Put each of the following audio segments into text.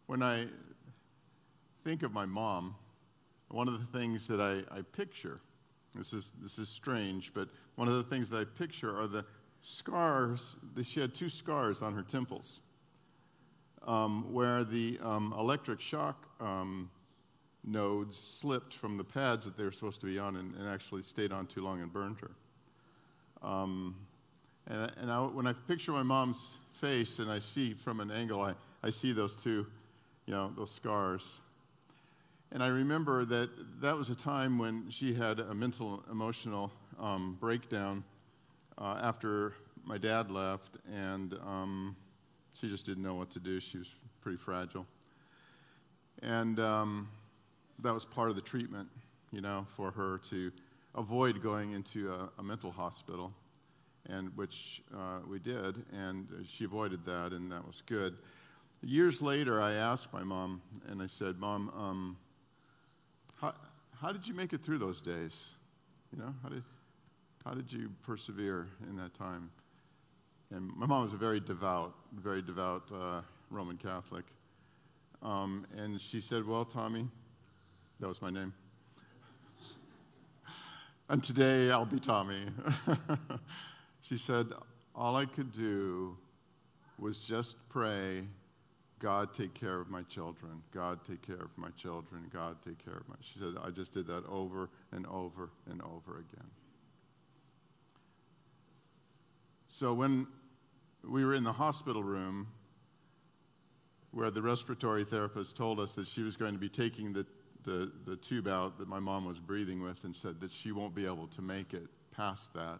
when I think of my mom, one of the things that I picture, this is strange, but one of the things that I picture are the scars. She had 2 scars on her temples where the electric shock nodes slipped from the pads that they were supposed to be on and actually stayed on too long and burned her. When I picture my mom's face and I see from an angle, I see those 2, those scars. And I remember that was a time when she had a mental, emotional breakdown after my dad left, and she just didn't know what to do. She was pretty fragile. And that was part of the treatment, for her to avoid going into a mental hospital, and which we did, and she avoided that, and that was good. Years later, I asked my mom, and I said, Mom, how did you make it through those days? How did you persevere in that time? And my mom was a very devout Roman Catholic. And she said, well, Tommy, that was my name. And today I'll be Tommy. She said, all I could do was just pray, God, take care of my children. God, take care of my children. God, take care of my... She said, I just did that over and over and over again. So when we were in the hospital room where the respiratory therapist told us that she was going to be taking the tube out that my mom was breathing with and said that she won't be able to make it past that,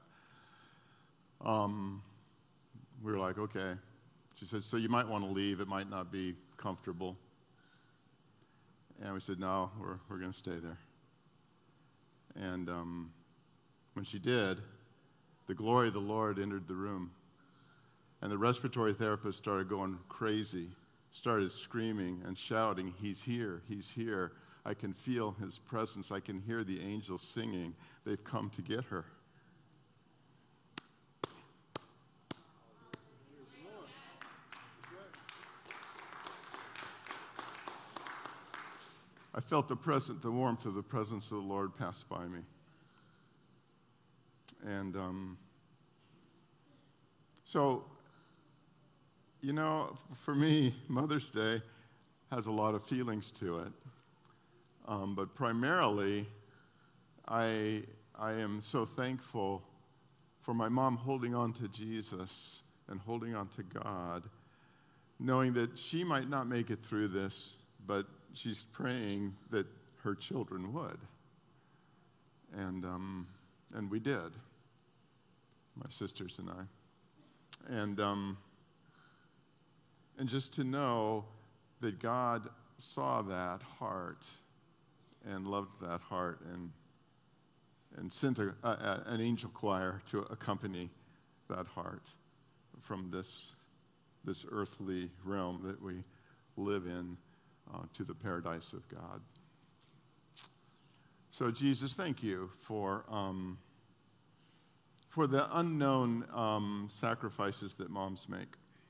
we were like, okay. She said, so you might want to leave. It might not be comfortable. And we said, no, we're going to stay there. And when she did, the glory of the Lord entered the room. And the respiratory therapist started going crazy, started screaming and shouting, he's here, he's here. I can feel his presence. I can hear the angels singing. They've come to get her. I felt the warmth of the presence of the Lord pass by me. And so, for me, Mother's Day has a lot of feelings to it. But primarily, I am so thankful for my mom holding on to Jesus and holding on to God, knowing that she might not make it through this, but she's praying that her children would. And we did, my sisters and I. And just to know that God saw that heart and loved that heart and sent an angel choir to accompany that heart from this earthly realm that we live in to the paradise of God. So Jesus, thank you for the unknown sacrifices that moms make,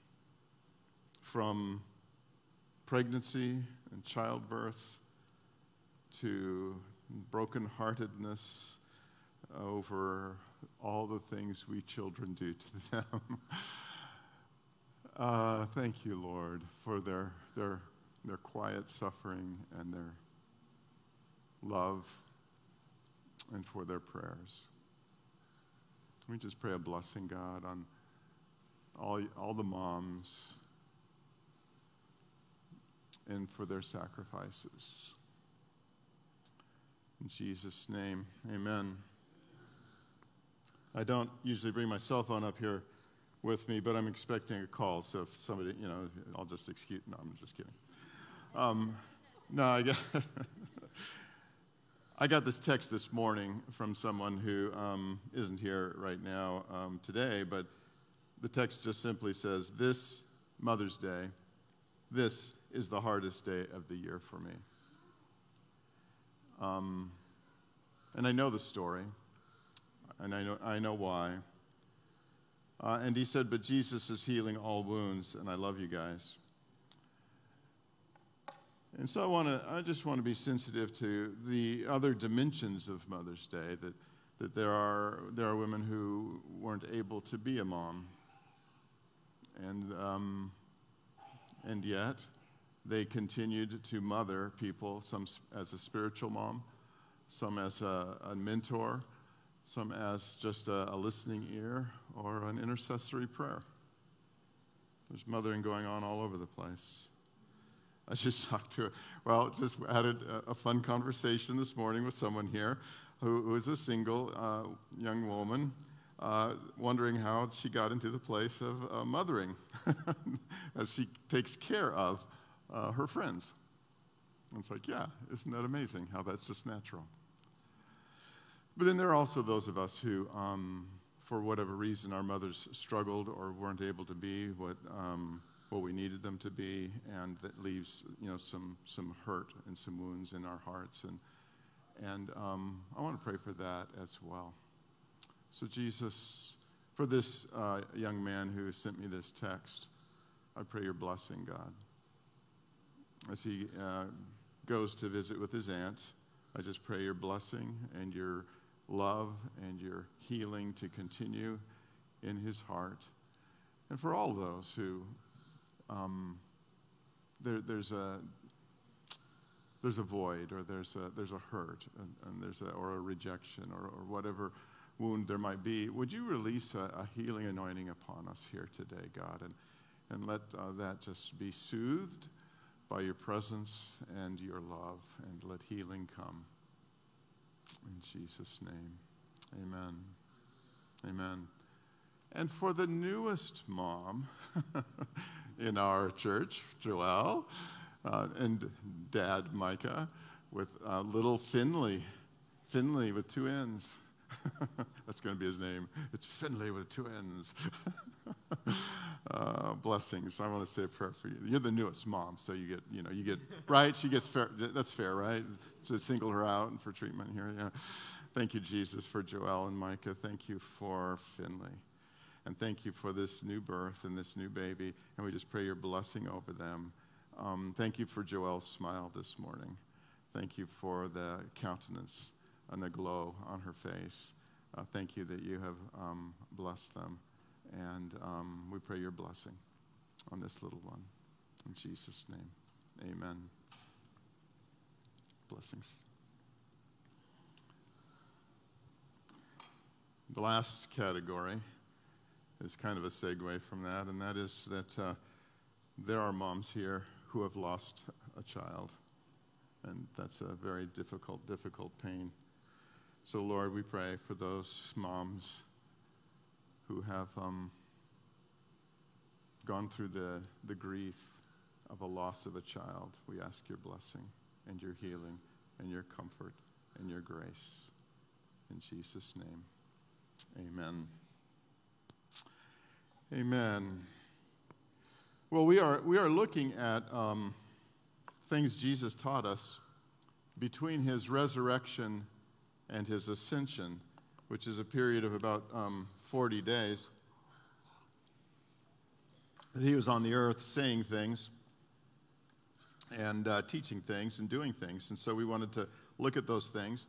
from pregnancy and childbirth to brokenheartedness over all the things we children do to them. Thank you, Lord, for their quiet suffering and their love, and for their prayers. We just pray a blessing, God, on all the moms and for their sacrifices. In Jesus' name, amen. I don't usually bring my cell phone up here with me, but I'm expecting a call, so if somebody, I'll just excuse. No, I'm just kidding. No, I got this text this morning from someone who isn't here right now today, but the text just simply says, this Mother's Day, this is the hardest day of the year for me. And I know the story, and I know why. And he said, but Jesus is healing all wounds, and I love you guys. And so I just want to be sensitive to the other dimensions of Mother's Day, that there are women who weren't able to be a mom, and yet they continued to mother people, some as a spiritual mom, some as a mentor, some as just a listening ear or an intercessory prayer. There's mothering going on all over the place. I just just had a fun conversation this morning with someone here who is a single young woman, wondering how she got into the place of mothering as she takes care of her friends. And it's like, yeah, isn't that amazing how that's just natural? But then there are also those of us who, for whatever reason, our mothers struggled or weren't able to be what we needed them to be, and that leaves some hurt and some wounds in our hearts, and I want to pray for that as well. So Jesus, for this young man who sent me this text, I pray your blessing, God, as he goes to visit with his aunt. I just pray your blessing and your love and your healing to continue in his heart, and for all those who there's a void, or there's a hurt, and or a rejection, or whatever wound there might be. Would you release a healing anointing upon us here today, God, and let that just be soothed by your presence and your love, and let healing come. In Jesus' name, amen. Amen. And for the newest mom in our church, Joelle, and Dad, Micah, with little Finley with two N's. That's going to be his name. It's Finley with two N's. Blessings. I want to say a prayer for you. You're the newest mom, so you get right. She gets fair. That's fair, right? To single her out for treatment here. Yeah. Thank you, Jesus, for Joelle and Micah. Thank you for Finley. And thank you for this new birth and this new baby. And we just pray your blessing over them. Thank you for Joelle's smile this morning. Thank you for the countenance and the glow on her face. Thank you that you have blessed them. And we pray your blessing on this little one. In Jesus' name, amen. Blessings. The last category is kind of a segue from that, and that is that there are moms here who have lost a child, and that's a very difficult pain. So, Lord, we pray for those moms who have gone through the grief of a loss of a child. We ask your blessing and your healing and your comfort and your grace. In Jesus' name, amen. Amen. Well, we are looking at things Jesus taught us between his resurrection and his ascension, which is a period of about 40 days. He was on the earth saying things and teaching things and doing things. And so we wanted to look at those things.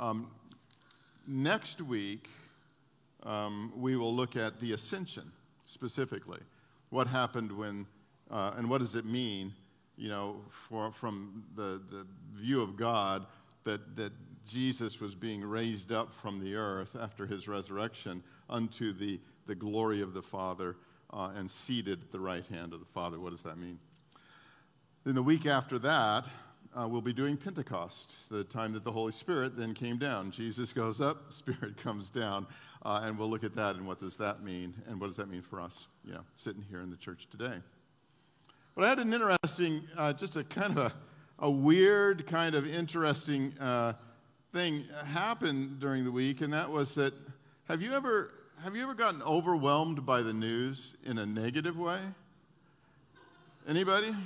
Next week, we will look at the ascension specifically. What happened when, and what does it mean, from the view of God, that Jesus was being raised up from the earth after his resurrection unto the glory of the Father and seated at the right hand of the Father. What does that mean? Then the week after that, we'll be doing Pentecost, the time that the Holy Spirit then came down. Jesus goes up, Spirit comes down, and we'll look at that and what does that mean, and what does that mean for us, sitting here in the church today. But I had an interesting, just a kind of a weird kind of interesting thing happened during the week, and that was that, have you ever gotten overwhelmed by the news in a negative way? Anybody?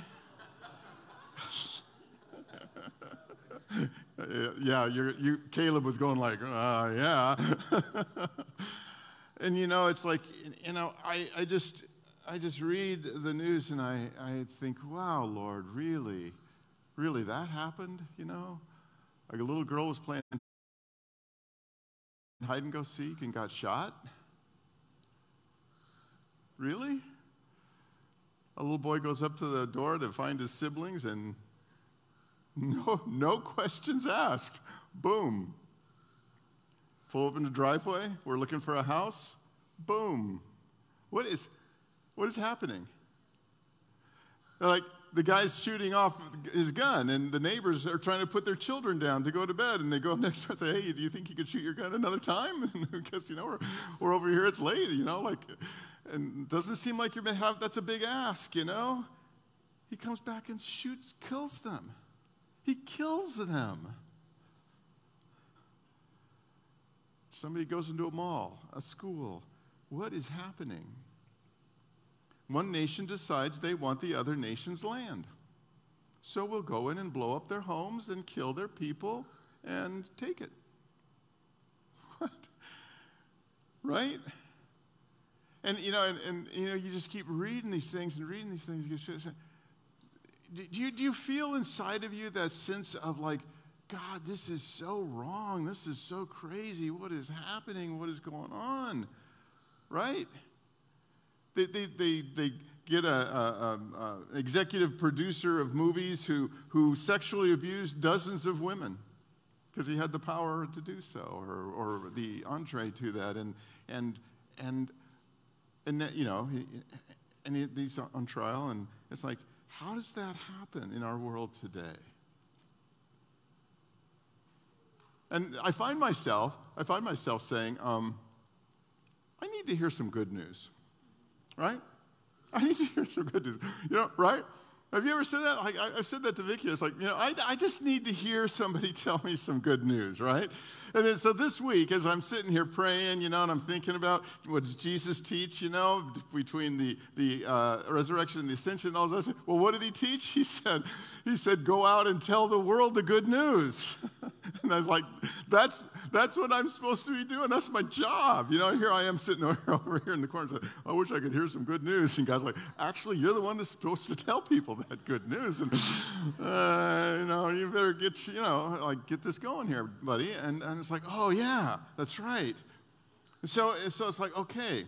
Yeah, Caleb was going like, yeah. And it's like, I just read the news and I think, wow, Lord, really? Really, that happened, you know? Like a little girl was playing hide and go seek and got shot? Really? A little boy goes up to the door to find his siblings and no questions asked. Boom. Pull up in the driveway. We're looking for a house. Boom. What is happening? Like the guy's shooting off his gun, and the neighbors are trying to put their children down to go to bed, and they go next door and say, "Hey, do you think you could shoot your gun another time?" Because we're over here. It's late. And doesn't seem like that's a big ask. He comes back and kills them. He kills them. Somebody goes into a mall, a school. What is happening? One nation decides they want the other nation's land. So we'll go in and blow up their homes and kill their people and take it. What? Right? And you just keep reading these things and reading these things. Do you feel inside of you that sense of like, God, this is so wrong. This is so crazy. What is happening? What is going on? Right? They get an executive producer of movies who sexually abused dozens of women because he had the power to do so, or the entree to that, and he's on trial, and it's like, how does that happen in our world today? And I find myself saying, I need to hear some good news, right? I need to hear some good news, right? Have you ever said that? Like, I've said that to Vicki. It's like, I just need to hear somebody tell me some good news, right? And then, so this week, as I'm sitting here praying, and I'm thinking about what does Jesus teach, between the resurrection and the ascension and all that. Well, what did he teach? He said, go out and tell the world the good news. And I was like, that's what I'm supposed to be doing. That's my job. Here I am sitting over here in the corner. Saying, I wish I could hear some good news. And God's like, actually, you're the one that's supposed to tell people that good news. And, you better get this going here, buddy. And it's like, oh, yeah, that's right. And so it's like, okay,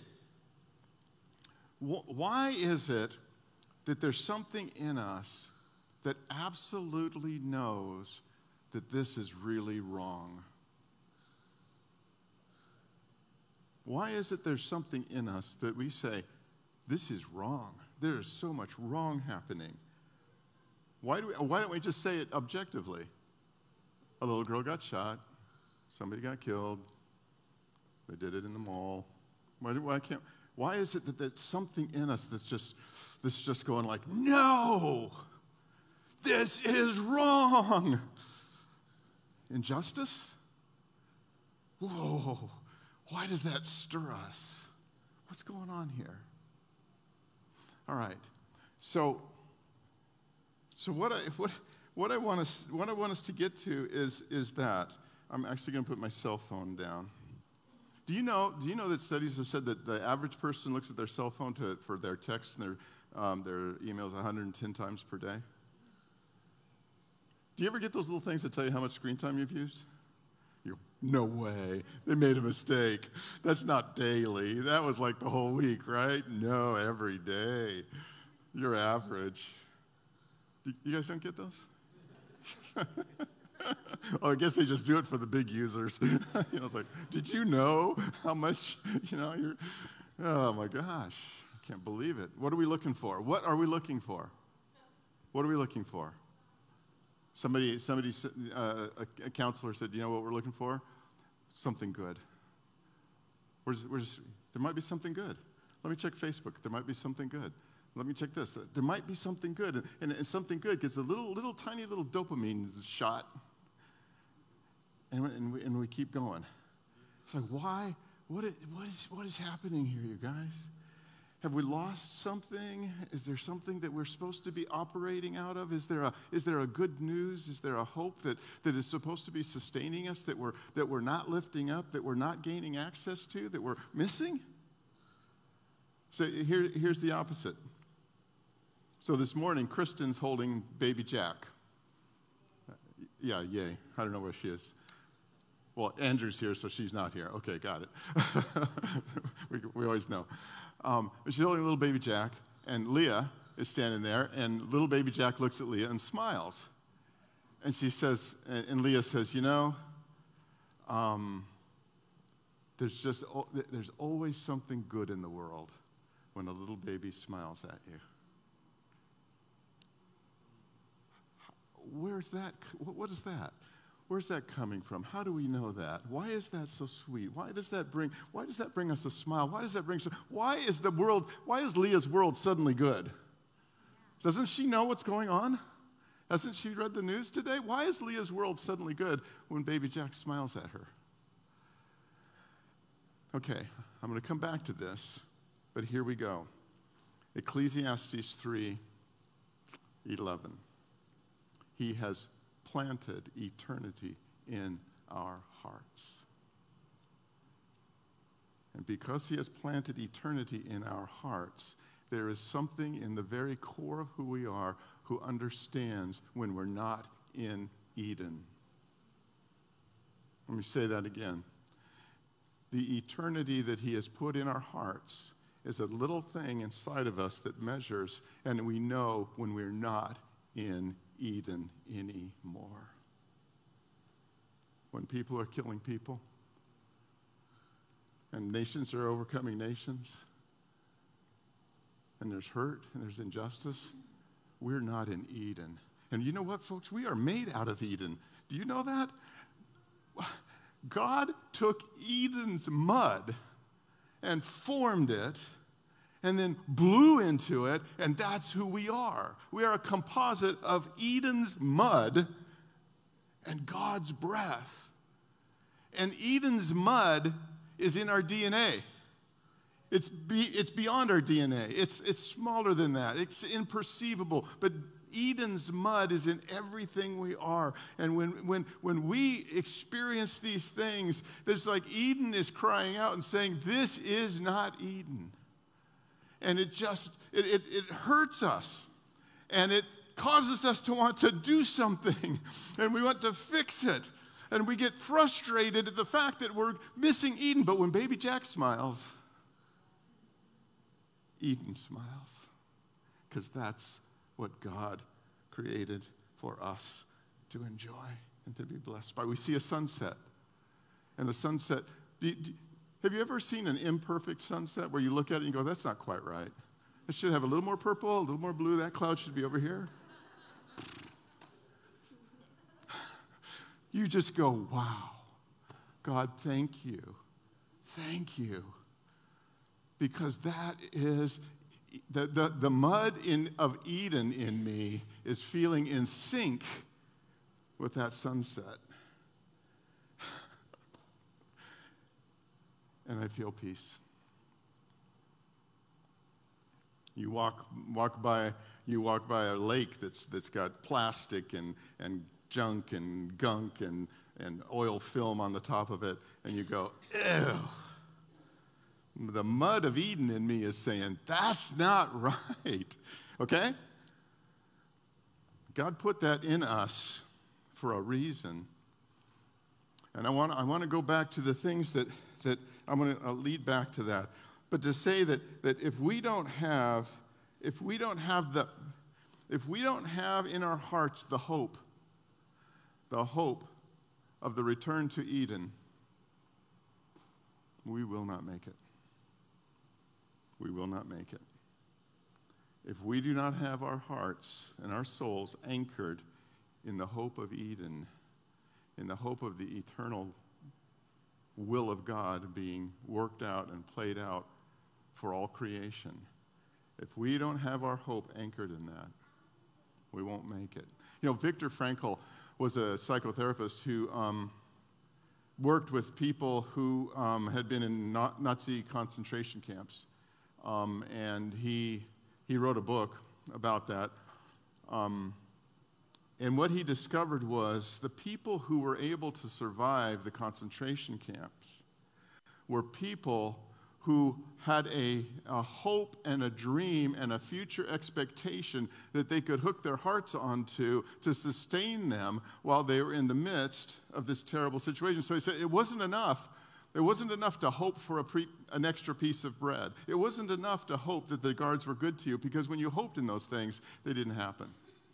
why is it that there's something in us that absolutely knows that this is really wrong? Why is it there's something in us that we say, this is wrong? There is so much wrong happening. Why don't we just say it objectively? A little girl got shot. Somebody got killed. They did it in the mall. Why is it that there's something in us that's just going like, no, this is wrong? Injustice? Whoa, why does that stir us? What's going on here? All right, so what I want us to get to is that I'm actually going to put my cell phone down. Do you know that studies have said that the average person looks at their cell phone for their texts and their emails 110 times per day? Do you ever get those little things that tell you how much screen time you've used? You go, no way. They made a mistake. That's not daily. That was like the whole week, right? No, every day. Your average. You guys don't get those? Oh, I guess they just do it for the big users. It's like, did you know how much, you're, oh my gosh, I can't believe it. What are we looking for? What are we looking for? What are we looking for? Somebody, a counselor said, you know what we're looking for? Something good. There might be something good. Let me check Facebook. There might be something good. Let me check this. There might be something good. And something good gets a tiny little dopamine shot. And we keep going. It's like, why? What is happening here, you guys? Have we lost something? Is there something that we're supposed to be operating out of? Is there a good news? Is there a hope that is supposed to be sustaining us, that we're not lifting up, that we're not gaining access to, that we're missing? So here's the opposite. So this morning, Kristen's holding baby Jack. Yeah, yay. I don't know where she is. Well, Andrew's here, so she's not here. Okay, got it. we always know. She's holding little baby Jack, and Leah is standing there, and little baby Jack looks at Leah and smiles. And she says, and Leah says, there's always something good in the world when a little baby smiles at you. Where's that? What is that? Where's that coming from? How do we know that? Why is that so sweet? Why does that bring us a smile? Why is Leah's world suddenly good? Doesn't she know what's going on? Hasn't she read the news today? Why is Leah's world suddenly good when baby Jack smiles at her? Okay, I'm going to come back to this, but here we go. Ecclesiastes 3:11. He has planted eternity in our hearts. And because he has planted eternity in our hearts, there is something in the very core of who we are who understands when we're not in Eden. Let me say that again. The eternity that he has put in our hearts is a little thing inside of us that measures, and we know when we're not in Eden anymore. When people are killing people, and nations are overcoming nations, and there's hurt and there's injustice, we're not in Eden. And you know what, folks? We are made out of Eden. Do you know that? God took Eden's mud and formed it and then blew into it, and that's who we are. We are a composite of Eden's mud and God's breath. And Eden's mud is in our DNA. It's beyond our DNA. It's smaller than that. It's imperceivable. But Eden's mud is in everything we are. And when we experience these things, there's like Eden is crying out and saying, this is not Eden. And it hurts us. And it causes us to want to do something. And we want to fix it. And we get frustrated at the fact that we're missing Eden. But when baby Jack smiles, Eden smiles. Because that's what God created for us to enjoy and to be blessed by. We see a sunset. And the sunset, have you ever seen an imperfect sunset where you look at it and you go, that's not quite right. It should have a little more purple, a little more blue. That cloud should be over here. You just go, wow. God, thank you. Thank you. Because that is, the mud of Eden in me is feeling in sync with that sunset. And I feel peace. You walk by a lake that's got plastic and junk and gunk and oil film on the top of it, and you go, ew. The mud of Eden in me is saying, that's not right. Okay? God put that in us for a reason. And I want to go back to the things that I'm going to lead back to that. But to say that if we don't have in our hearts the hope of the return to Eden, we will not make it. We will not make it. If we do not have our hearts and our souls anchored in the hope of Eden, in the hope of the eternal will of God being worked out and played out for all creation, if we don't have our hope anchored in that, we won't make it. You know, Viktor Frankl was a psychotherapist who worked with people who had been in Nazi concentration camps. And he wrote a book about that. And what he discovered was the people who were able to survive the concentration camps were people who had a hope and a dream and a future expectation that they could hook their hearts onto to sustain them while they were in the midst of this terrible situation. So he said it wasn't enough. It wasn't enough to hope for an extra piece of bread. It wasn't enough to hope that the guards were good to you, because when you hoped in those things, they didn't happen.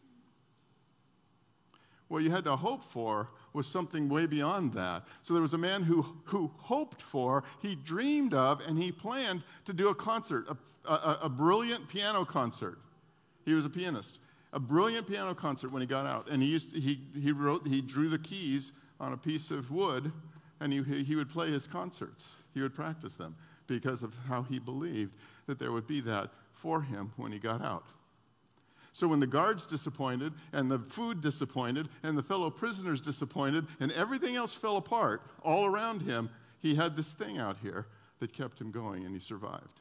What you had to hope for was something way beyond that. So there was a man who hoped for, he dreamed of, and he planned to do a concert, a brilliant piano concert. He was a pianist. A brilliant piano concert when he got out. And he drew the keys on a piece of wood, and he would play his concerts. He would practice them because of how he believed that there would be that for him when he got out. So when the guards disappointed, and the food disappointed, and the fellow prisoners disappointed, and everything else fell apart all around him, he had this thing out here that kept him going, and he survived.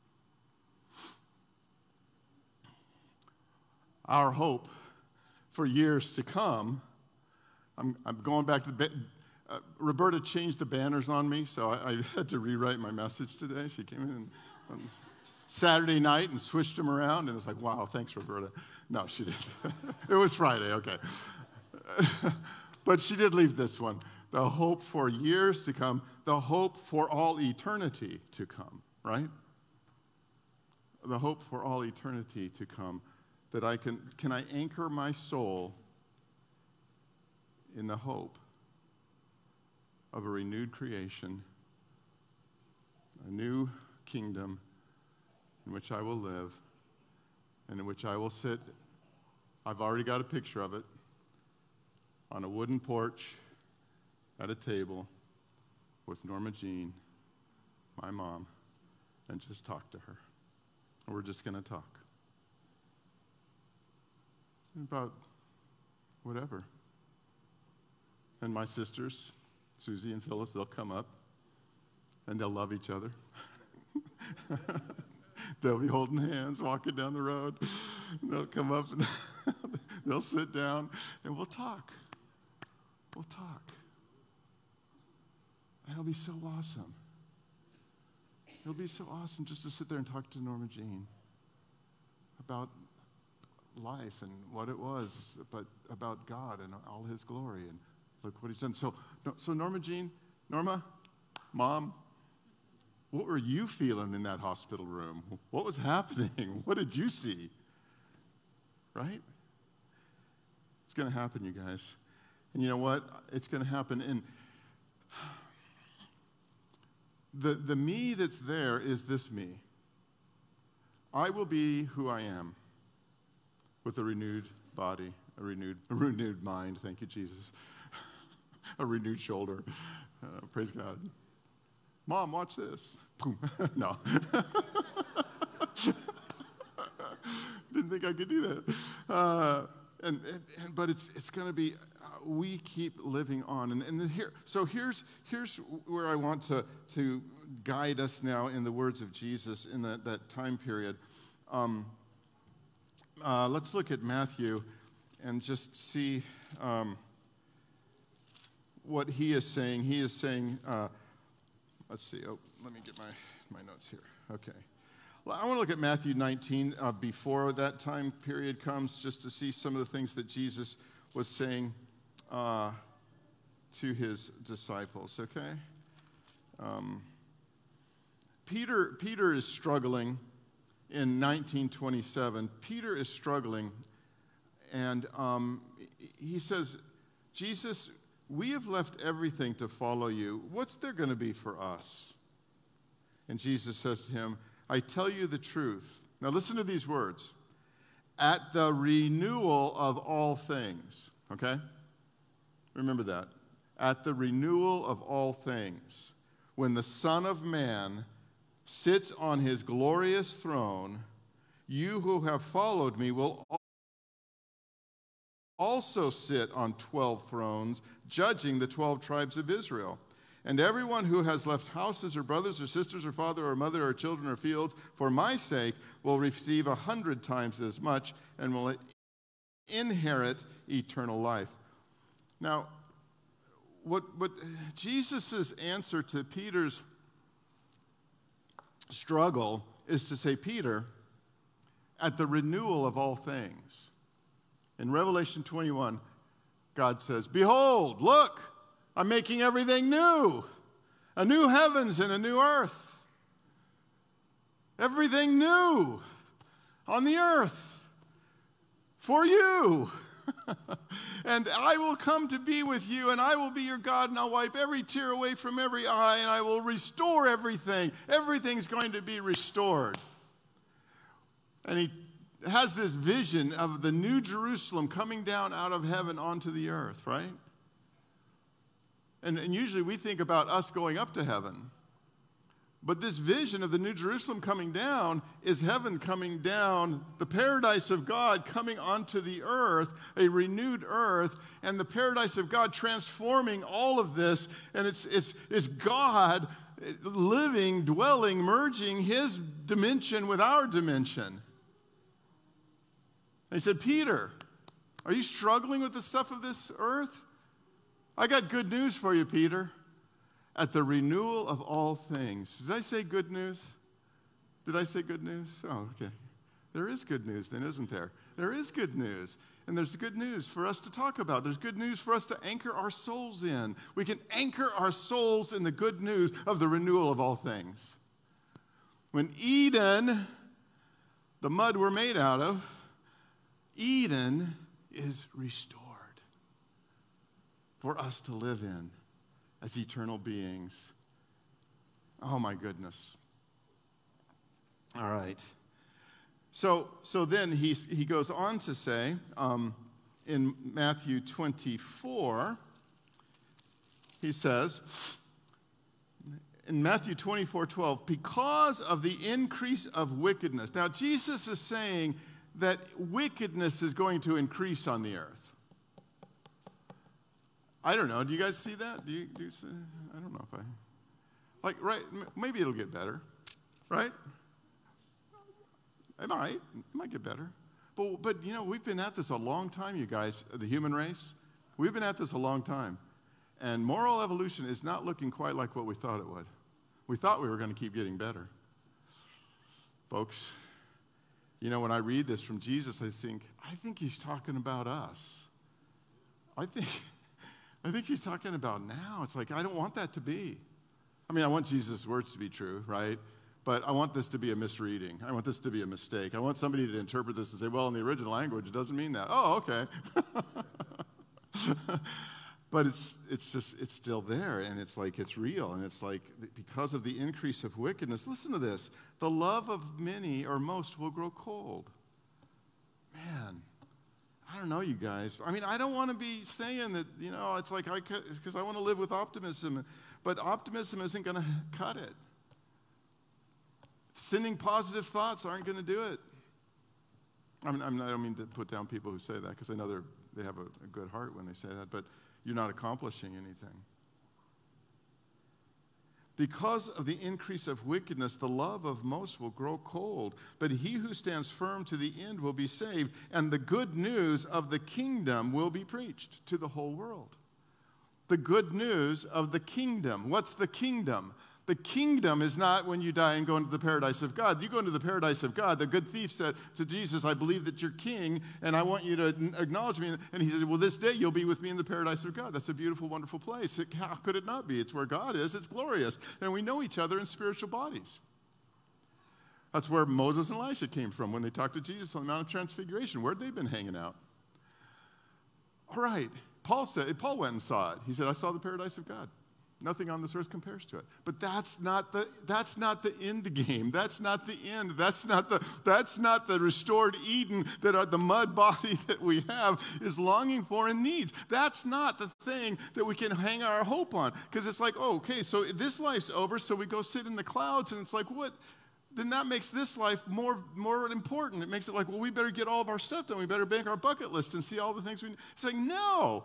Our hope for years to come, I'm going back to Roberta changed the banners on me, so I had to rewrite my message today. She came in on Saturday night and switched them around, and it's like, wow, thanks, Roberta. No, she didn't. It was Friday, okay. But she did leave this one. The hope for years to come, the hope for all eternity to come, right? The hope for all eternity to come, that can I anchor my soul in the hope of a renewed creation, a new kingdom in which I will live, and in which I will sit. I've already got a picture of it, on a wooden porch at a table with Norma Jean, my mom, and just talk to her. And we're just going to talk about whatever. And my sisters, Susie and Phyllis, they'll come up and they'll love each other. They'll be holding hands, walking down the road. They'll come up and they'll sit down, and we'll talk. We'll talk. And it'll be so awesome. It'll be so awesome just to sit there and talk to Norma Jean about life and what it was, but about God and all his glory, and look what he's done. So Norma Jean, Norma, Mom, what were you feeling in that hospital room? What was happening? What did you see? Right? It's going to happen, you guys. And you know what? It's going to happen. And the me that's there is this me. I will be who I am with a renewed body, a renewed mind. Thank you, Jesus. A renewed shoulder. Praise God. Mom, watch this. Boom. No. Didn't think I could do that. But it's going to be, we keep living on. And here's where I want to guide us now in the words of Jesus in that time period. Let's look at Matthew and just see what he is saying. He is saying, let's see. Oh, let me get my notes here. Okay. Well, I want to look at Matthew 19 before that time period comes, just to see some of the things that Jesus was saying to his disciples, okay? Peter is struggling in 1927. Peter is struggling, and he says, Jesus, we have left everything to follow you. What's there going to be for us? And Jesus says to him, I tell you the truth. Now listen to these words. At the renewal of all things. Okay? Remember that. At the renewal of all things. When the Son of Man sits on his glorious throne, you who have followed me will also sit on 12 thrones, judging the 12 tribes of Israel. And everyone who has left houses or brothers or sisters or father or mother or children or fields for my sake will receive 100 times as much and will inherit eternal life. Now, what Jesus' answer to Peter's struggle is to say, Peter, at the renewal of all things. In Revelation 21, God says, behold, look, I'm making everything new. A new heavens and a new earth. Everything new on the earth for you. And I will come to be with you, and I will be your God, and I'll wipe every tear away from every eye, and I will restore everything. Everything's going to be restored. And he has this vision of the new Jerusalem coming down out of heaven onto the earth, right? And usually we think about us going up to heaven. But this vision of the New Jerusalem coming down is heaven coming down, the paradise of God coming onto the earth, a renewed earth, and the paradise of God transforming all of this. And it's God living, dwelling, merging his dimension with our dimension. And he said, Peter, are you struggling with the stuff of this earth? I got good news for you, Peter. At the renewal of all things. Did I say good news? Did I say good news? Oh, okay. There is good news then, isn't there? There is good news. And there's good news for us to talk about. There's good news for us to anchor our souls in. We can anchor our souls in the good news of the renewal of all things. When Eden, the mud we're made out of, Eden is restored for us to live in as eternal beings. Oh my goodness. All right. So then he goes on to say in Matthew 24, he says, in Matthew 24:12, because of the increase of wickedness. Now Jesus is saying that wickedness is going to increase on the earth. I don't know. Do you guys see that? Do you see? I don't know if I... right, maybe it'll get better, right? It might get better. But we've been at this a long time, you guys, the human race. We've been at this a long time. And moral evolution is not looking quite like what we thought it would. We thought we were going to keep getting better. Folks, when I read this from Jesus, I think he's talking about us. I think he's talking about now. It's like, I don't want that to be. I mean, I want Jesus' words to be true, right? But I want this to be a misreading. I want this to be a mistake. I want somebody to interpret this and say, well, in the original language, it doesn't mean that. Oh, okay. But it's still there, and it's like it's real, and it's like because of the increase of wickedness, listen to this, the love of many or most will grow cold. Man. I don't know, you guys. I mean, I don't want to be saying that, it's like because I want to live with optimism, but optimism isn't going to cut it. Sending positive thoughts aren't going to do it. I don't mean to put down people who say that because I know they have a good heart when they say that, but you're not accomplishing anything. Because of the increase of wickedness, the love of most will grow cold, but he who stands firm to the end will be saved, and the good news of the kingdom will be preached to the whole world. The good news of the kingdom. What's the kingdom? The kingdom is not when you die and go into the paradise of God. You go into the paradise of God. The good thief said to Jesus, I believe that you're king, and I want you to acknowledge me. And he said, well, this day you'll be with me in the paradise of God. That's a beautiful, wonderful place. How could it not be? It's where God is. It's glorious. And we know each other in spiritual bodies. That's where Moses and Elisha came from when they talked to Jesus on the Mount of Transfiguration. Where'd they been hanging out? All right. Paul went and saw it. He said, I saw the paradise of God. Nothing on this earth compares to it. But that's not the end game. That's not the end. That's not the restored Eden that the mud body that we have is longing for and needs. That's not the thing that we can hang our hope on. Because it's like, oh, okay, so this life's over, so we go sit in the clouds, and it's like, what? Then that makes this life more important. It makes it like, well, we better get all of our stuff done. We better bank our bucket list and see all the things we need. It's like, no.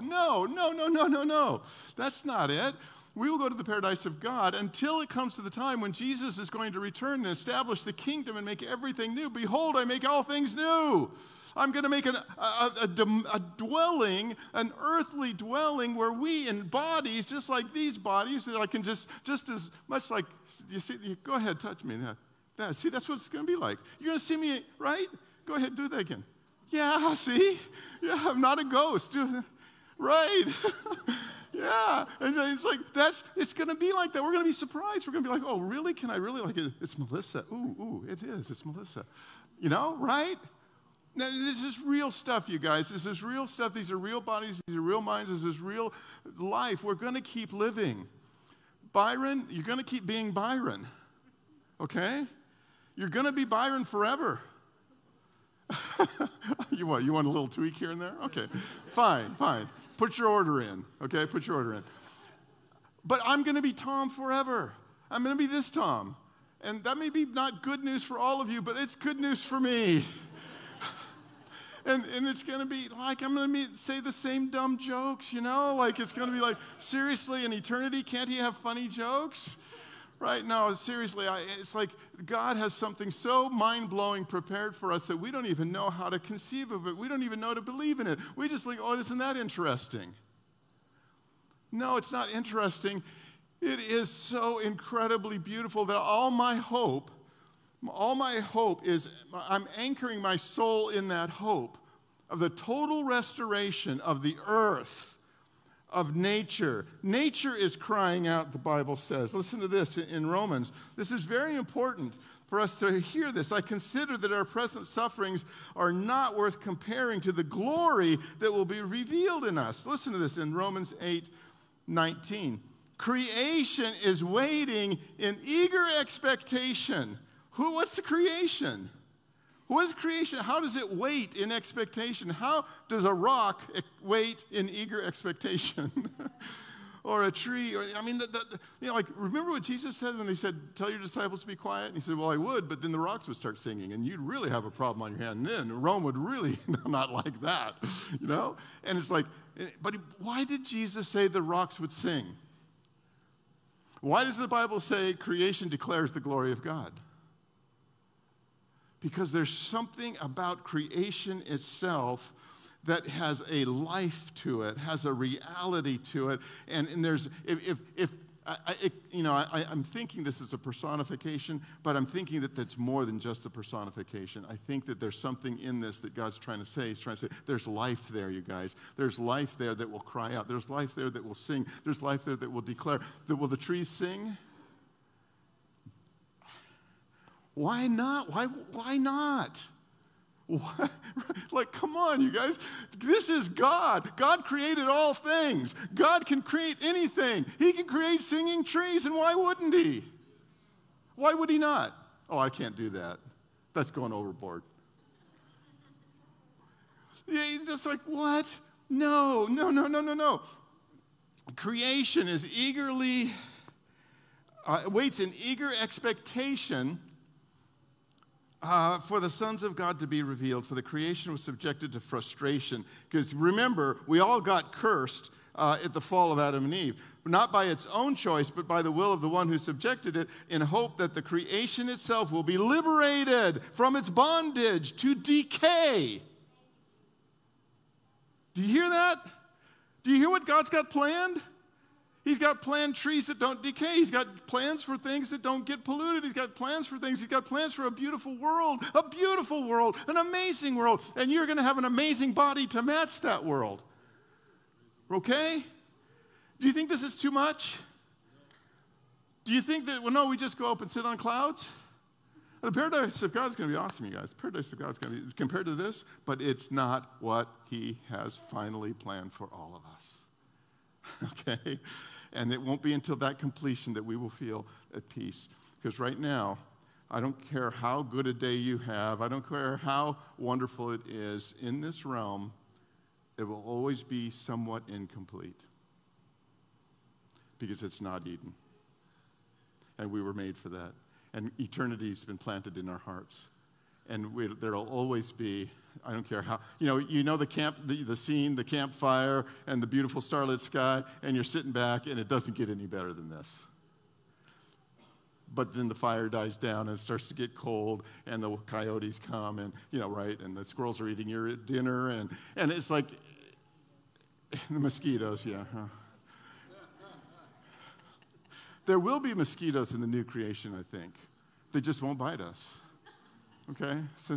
That's not it. We will go to the paradise of God until it comes to the time when Jesus is going to return and establish the kingdom and make everything new. Behold, I make all things new. I'm going to make a dwelling, an earthly dwelling where we in bodies, just like these bodies, that I can just as much like, you see, go ahead, touch me. See, that's what it's going to be like. You're going to see me, right? Go ahead, do that again. Yeah, see? Yeah, I'm not a ghost. Right. Yeah. And it's like, it's going to be like that. We're going to be surprised. We're going to be like, oh, really? Can I really? Like, it's Melissa. Ooh, it is. It's Melissa. You know, right? Now, this is real stuff, you guys. This is real stuff. These are real bodies. These are real minds. This is real life. We're going to keep living. Byron, you're going to keep being Byron. Okay? You're going to be Byron forever. You want a little tweak here and there? Okay, fine. Put your order in, okay? Put your order in. But I'm going to be Tom forever. I'm going to be this Tom. And that may be not good news for all of you, but it's good news for me. And it's going to be like I'm going to say the same dumb jokes, you know? Like it's going to be like, seriously, in eternity, can't he have funny jokes? Right? No, seriously, it's like God has something so mind-blowing prepared for us that we don't even know how to conceive of it. We don't even know to believe in it. We just think, oh, isn't that interesting? No, it's not interesting. It is so incredibly beautiful that all my hope is I'm anchoring my soul in that hope of the total restoration of the earth, of nature. Nature is crying out, the Bible says. Listen to this in Romans. This is very important for us to hear this. I consider that our present sufferings are not worth comparing to the glory that will be revealed in us. Listen to this in Romans 8:19. Creation is waiting in eager expectation. What's the creation? What is creation? How does it wait in expectation? How does a rock wait in eager expectation? Or a tree? Like, remember what Jesus said when he said, tell your disciples to be quiet? And he said, well, I would, but then the rocks would start singing, and you'd really have a problem on your hand. And then Rome would really not like that, you know? And it's like, but why did Jesus say the rocks would sing? Why does the Bible say creation declares the glory of God? Because there's something about creation itself that has a life to it, has a reality to it, and there's I'm thinking this is a personification, but I'm thinking that that's more than just a personification. I think that there's something in this that God's trying to say. He's trying to say, there's life there, you guys. There's life there that will cry out. There's life there that will sing. There's life there that will declare. Will the trees sing? Why not? Why not? What? Like, come on, you guys. This is God. God created all things. God can create anything. He can create singing trees, and why wouldn't he? Why would he not? Oh, I can't do that. That's going overboard. Yeah, you're just like, what? No. Creation is waits in eager expectation for the sons of God to be revealed, for the creation was subjected to frustration. Because remember, we all got cursed at the fall of Adam and Eve, not by its own choice, but by the will of the one who subjected it, in hope that the creation itself will be liberated from its bondage to decay. Do you hear that? Do you hear what God's got planned? He's got planned trees that don't decay. He's got plans for things that don't get polluted. He's got plans for things. He's got plans for a beautiful world, an amazing world. And you're going to have an amazing body to match that world. Okay? Do you think this is too much? Do you think that, well, no, we just go up and sit on clouds? The paradise of God is going to be awesome, you guys. The paradise of God is going to be compared to this, but it's not what he has finally planned for all of us. Okay? And it won't be until that completion that we will feel at peace. Because right now, I don't care how good a day you have, I don't care how wonderful it is, in this realm, it will always be somewhat incomplete. Because it's not Eden. And we were made for that. And eternity's been planted in our hearts. And there'll always be, I don't care how, you know the scene, the campfire, and the beautiful starlit sky, and you're sitting back, and it doesn't get any better than this. But then the fire dies down, and it starts to get cold, and the coyotes come, and, and the squirrels are eating your dinner, and it's like, the mosquitoes, yeah. Huh? There will be mosquitoes in the new creation, I think. They just won't bite us. Okay?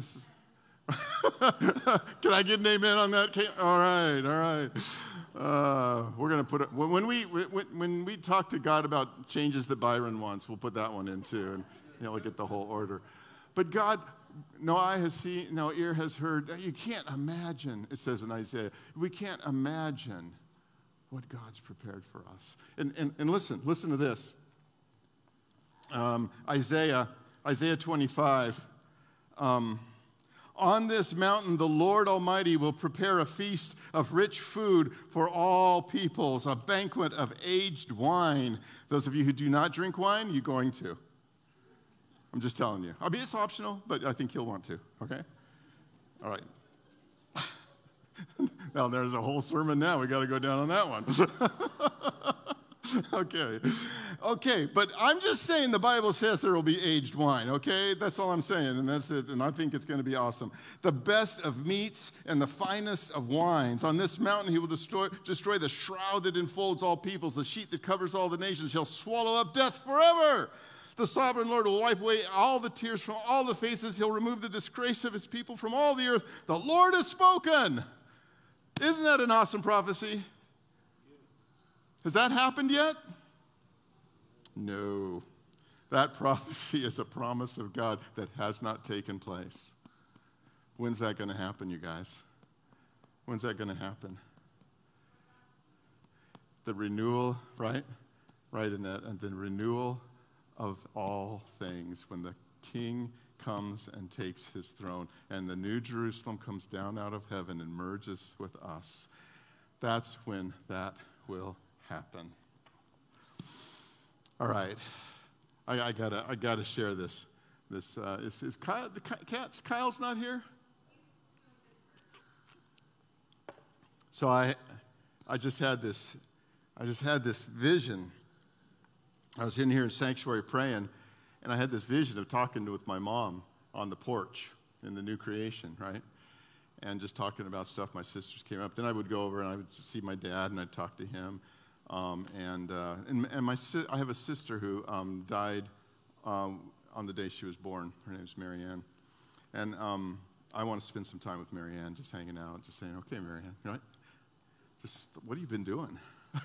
Can I get an amen on that? All right. We're going to put it, when we talk to God about changes that Byron wants, we'll put that one in too, and look at the whole order. But God, no eye has seen, no ear has heard. You can't imagine, it says in Isaiah, we can't imagine what God's prepared for us. And listen to this. Isaiah 25. On this mountain, the Lord Almighty will prepare a feast of rich food for all peoples, a banquet of aged wine. Those of you who do not drink wine, you're going to. I'm just telling you. I mean, it's optional, but I think you'll want to, okay? All right. Now, there's a whole sermon now. We got to go down on that one. Okay, but I'm just saying the Bible says there will be aged wine, okay? That's all I'm saying, and that's it, and I think it's going to be awesome. The best of meats and the finest of wines. On this mountain he will destroy the shroud that enfolds all peoples, the sheet that covers all the nations shall swallow up death forever. The sovereign Lord will wipe away all the tears from all the faces. He'll remove the disgrace of his people from all the earth. The Lord has spoken. Isn't that an awesome prophecy? Has that happened yet? No. That prophecy is a promise of God that has not taken place. When's that going to happen, you guys? When's that going to happen? The renewal, right? Right, Annette. And the renewal of all things, when the King comes and takes his throne, and the new Jerusalem comes down out of heaven and merges with us. That's when that will happen. All right, I gotta share this. Is Kyle, Kyle's not here? So I just had this vision. I was in here in sanctuary praying, and I had this vision of talking with my mom on the porch in the new creation, right? And just talking about stuff. My sisters came up. Then I would go over and I would see my dad, and I'd talk to him. I have a sister who died on the day she was born. Her name's Marianne. And I want to spend some time with Marianne, just hanging out, just saying, okay, Marianne, right? Just, what have you been doing?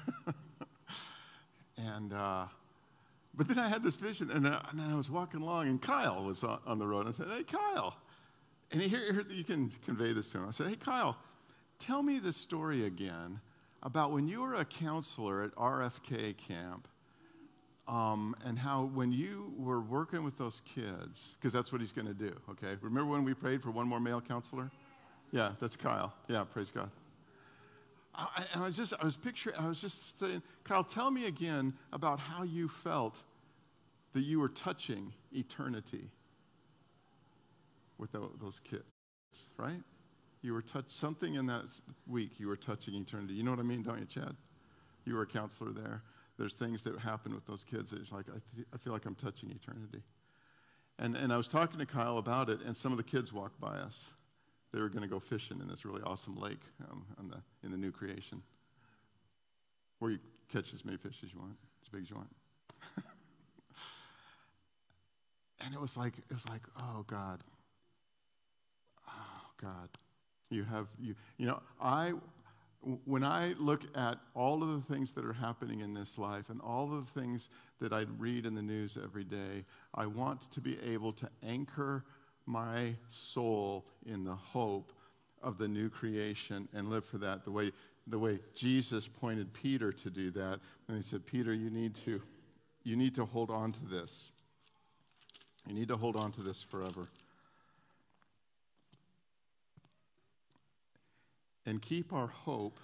But then I had this vision, and I was walking along, and Kyle was on the road. And I said, hey, Kyle. And here you can convey this to him. I said, hey, Kyle, tell me the story again about when you were a counselor at RFK camp, and how when you were working with those kids, because that's what he's going to do, okay? Remember when we prayed for one more male counselor? Yeah, that's Kyle. Yeah, praise God. I was just saying, Kyle, tell me again about how you felt that you were touching eternity with those kids, right? You were something in that week, you were touching eternity. You know what I mean, don't you, Chad? You were a counselor there. There's things that happen with those kids that it's like, I feel like I'm touching eternity. And I was talking to Kyle about it, and some of the kids walked by us. They were going to go fishing in this really awesome lake in the new creation, where you catch as many fish as you want, as big as you want. And it was like, oh God, when I look at all of the things that are happening in this life and all of the things that I read in the news every day, I want to be able to anchor my soul in the hope of the new creation and live for that the way Jesus pointed Peter to do that. And he said, Peter, you need to hold on to this. You need to hold on to this forever. And keep our hope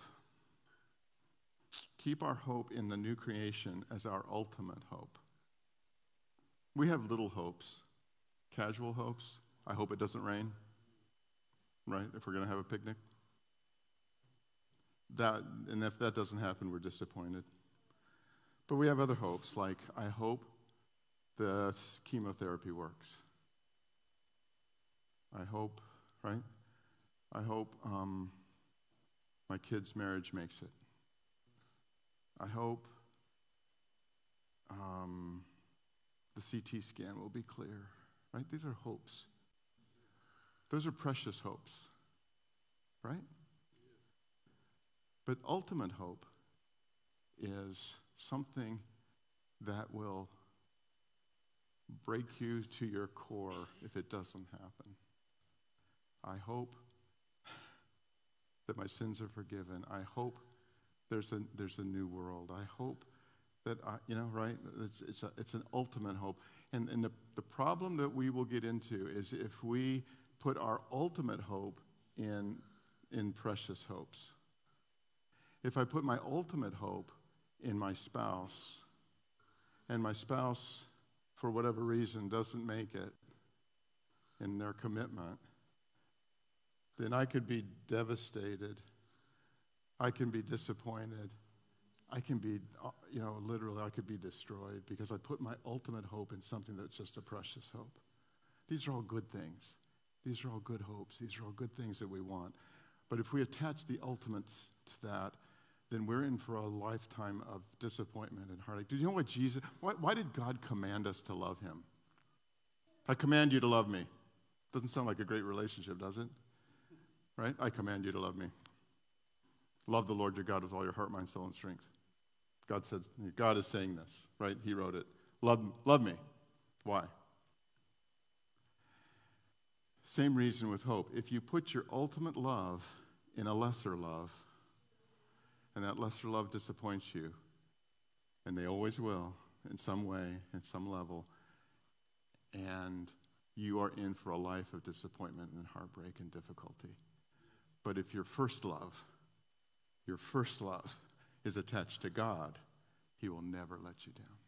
in the new creation as our ultimate hope. We have little hopes, casual hopes. I hope it doesn't rain, right, if we're going to have a picnic. And if that doesn't happen, we're disappointed. But we have other hopes, like I hope the chemotherapy works. I hope, right? I hope my kid's marriage makes it. I hope the CT scan will be clear. right? These are hopes. Those are precious hopes, right? But ultimate hope is something that will break you to your core if it doesn't happen. I hope that my sins are forgiven. I hope there's a new world. I hope that right? It's an ultimate hope. And the problem that we will get into is if we put our ultimate hope in precious hopes. If I put my ultimate hope in my spouse, and my spouse, for whatever reason, doesn't make it in their commitment, then I could be devastated. I can be disappointed. I can be, literally, I could be destroyed because I put my ultimate hope in something that's just a precious hope. These are all good things. These are all good hopes. These are all good things that we want. But if we attach the ultimate to that, then we're in for a lifetime of disappointment and heartache. Do you know why did God command us to love him? I command you to love me. Doesn't sound like a great relationship, does it? Right? I command you to love me. Love the Lord your God with all your heart, mind, soul, and strength. God is saying this, right? He wrote it. Love me. Why? Same reason with hope. If you put your ultimate love in a lesser love, and that lesser love disappoints you, and they always will in some way, in some level, and you are in for a life of disappointment and heartbreak and difficulty. But if your first love is attached to God, he will never let you down.